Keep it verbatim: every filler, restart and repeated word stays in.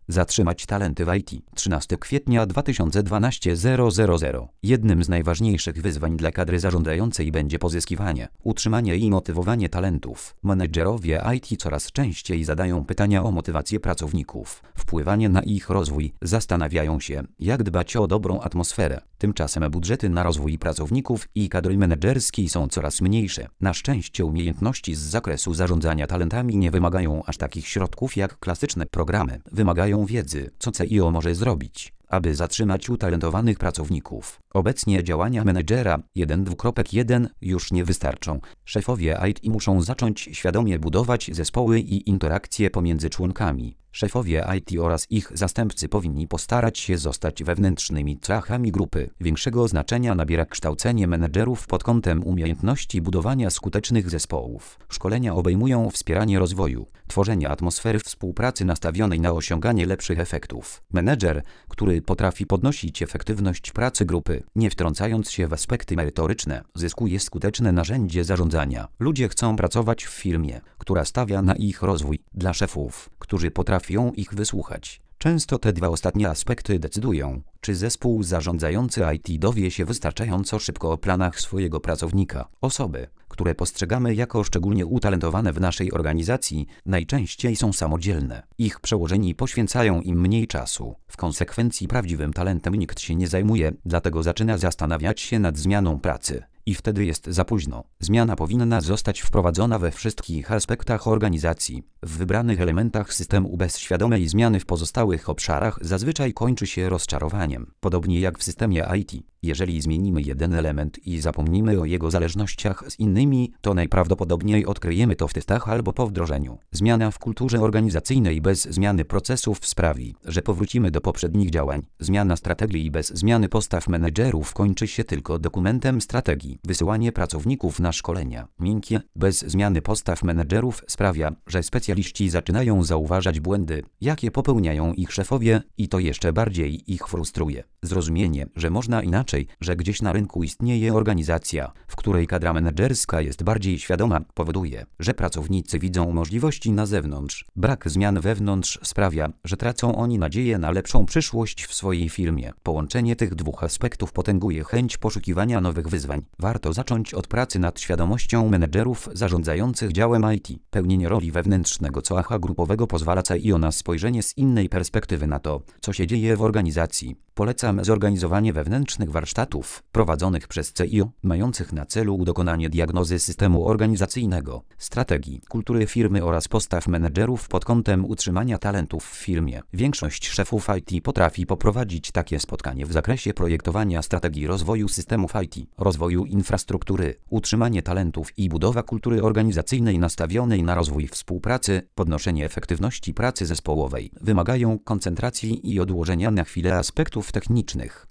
Zatrzymać talenty w I T. trzynastego kwietnia dwa tysiące dwunastego. Jednym z najważniejszych wyzwań dla kadry zarządzającej będzie pozyskiwanie, utrzymanie i motywowanie talentów. Menedżerowie I T coraz częściej zadają pytania o motywację pracowników, wpływanie na ich rozwój, zastanawiają się, jak dbać o dobrą atmosferę. Tymczasem budżety na rozwój pracowników i kadry menedżerskiej są coraz mniejsze. Na szczęście umiejętności z zakresu zarządzania talentami nie wymagają aż takich środków jak klasyczne programy. Wymagają wiedzy, co C I O może zrobić, aby zatrzymać utalentowanych pracowników. Obecnie działania menedżera jeden kropka jeden już nie wystarczą. Szefowie I T muszą zacząć świadomie budować zespoły i interakcje pomiędzy członkami. Szefowie I T oraz ich zastępcy powinni postarać się zostać wewnętrznymi cechami grupy. Większego znaczenia nabiera kształcenie menedżerów pod kątem umiejętności budowania skutecznych zespołów. Szkolenia obejmują wspieranie rozwoju, tworzenie atmosfery współpracy nastawionej na osiąganie lepszych efektów. Menedżer, który potrafi podnosić efektywność pracy grupy, nie wtrącając się w aspekty merytoryczne, zyskuje skuteczne narzędzie zarządzania. Ludzie chcą pracować w firmie, która stawia na ich rozwój. Dla szefów, którzy potrafią ich wysłuchać, często te dwa ostatnie aspekty decydują, czy zespół zarządzający I T dowie się wystarczająco szybko o planach swojego pracownika. Osoby, które postrzegamy jako szczególnie utalentowane w naszej organizacji, najczęściej są samodzielne. Ich przełożeni poświęcają im mniej czasu. W konsekwencji prawdziwym talentem nikt się nie zajmuje, dlatego zaczyna zastanawiać się nad zmianą pracy. I wtedy jest za późno. Zmiana powinna zostać wprowadzona we wszystkich aspektach organizacji. W wybranych elementach systemu bez świadomej zmiany w pozostałych obszarach zazwyczaj kończy się rozczarowaniem. Podobnie jak w systemie I T. Jeżeli zmienimy jeden element i zapomnimy o jego zależnościach z innymi, to najprawdopodobniej odkryjemy to w testach albo po wdrożeniu. Zmiana w kulturze organizacyjnej bez zmiany procesów sprawi, że powrócimy do poprzednich działań. Zmiana strategii bez zmiany postaw menedżerów kończy się tylko dokumentem strategii. Wysyłanie pracowników na szkolenia miękkie bez zmiany postaw menedżerów sprawia, że specjaliści zaczynają zauważać błędy, jakie popełniają ich szefowie, i to jeszcze bardziej ich frustruje. Zrozumienie, że można inaczej, że gdzieś na rynku istnieje organizacja, w której kadra menedżerska jest bardziej świadoma, powoduje, że pracownicy widzą możliwości na zewnątrz. Brak zmian wewnątrz sprawia, że tracą oni nadzieję na lepszą przyszłość w swojej firmie. Połączenie tych dwóch aspektów potęguje chęć poszukiwania nowych wyzwań. Warto zacząć od pracy nad świadomością menedżerów zarządzających działem I T. Pełnienie roli wewnętrznego cecha grupowego pozwala C I O na spojrzenie z innej perspektywy na to, co się dzieje w organizacji. Polecam zorganizowanie wewnętrznych warsztatów prowadzonych przez C I O, mających na celu dokonanie diagnozy systemu organizacyjnego, strategii, kultury firmy oraz postaw menedżerów pod kątem utrzymania talentów w firmie. Większość szefów I T potrafi poprowadzić takie spotkanie w zakresie projektowania strategii rozwoju systemów I T, rozwoju infrastruktury, utrzymanie talentów i budowa kultury organizacyjnej nastawionej na rozwój współpracy, podnoszenie efektywności pracy zespołowej. Wymagają koncentracji i odłożenia na chwilę aspektów technicznych.